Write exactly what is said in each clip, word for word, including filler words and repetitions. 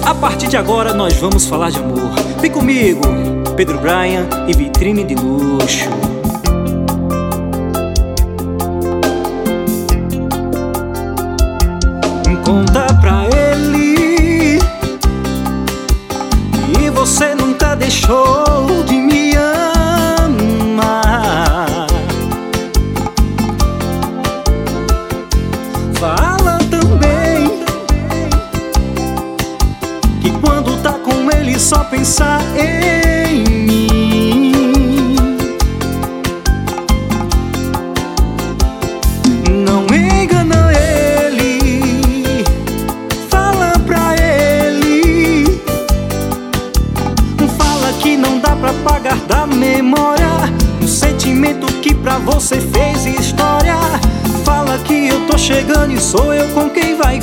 A partir de agora nós vamos falar de amor. Vem comigo, Pedro Bryan e Vitrine de Luxo. Conta pra ele que você nunca deixou de me amar. Fala também que quando tá com ele só pensa em mim. Não engana ele, fala pra ele. Fala que não dá pra apagar da memória um sentimento que pra você fez história. Fala que eu tô chegando e sou eu com quem vai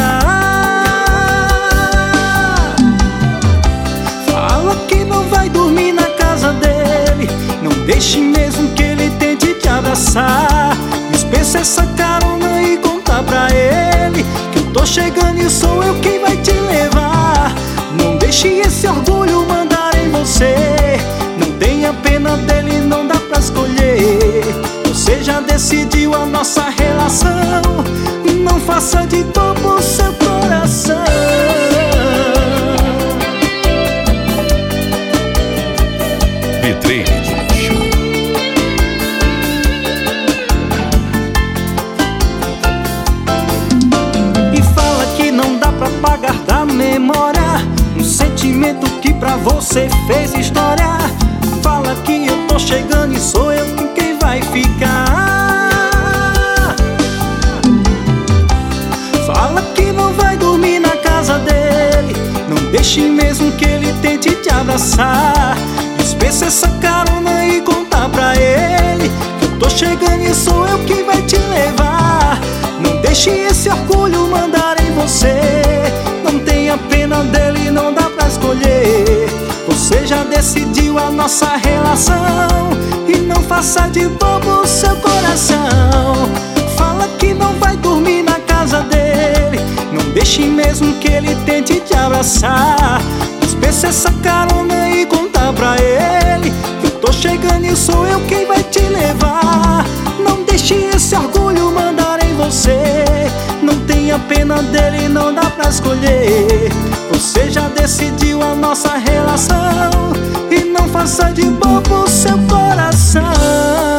ficar. Fala que não vai dormir na casa dele, não deixe mesmo que ele tente te abraçar. Dispensa essa carona e conta pra ele que eu tô chegando e sou eu quem vai te levar. Não deixe esse orgulho mandar em você, não tenha pena dele, não dá pra escolher. Você já decidiu a nossa relação, não faça de bobo seu coração. Vitrine de Luxo. E fala que não dá pra apagar da memória um sentimento que pra você fez história. Fala que eu tô chegando e sou eu com quem vai ficar. Fala que não vai dormir na casa dele, não deixe mesmo que ele tente te abraçar. Dispensa essa carona e conta pra ele que eu tô chegando e sou eu quem vai te levar. Não deixe esse orgulho mandar em você, não tenha pena dele, não dá pra escolher. Você já decidiu a nossa relação e não faça de bobo seu coração. Fala que não vai dormir na casa dele, não deixe mesmo que ele tente te abraçar. Dispensa essa carona e conta pra ele que eu tô chegando e sou eu quem vai te levar. Não deixe esse orgulho mandar em você, não tenha pena dele, não dá pra escolher. Você já decidiu a nossa relação e não faça de bobo seu coração.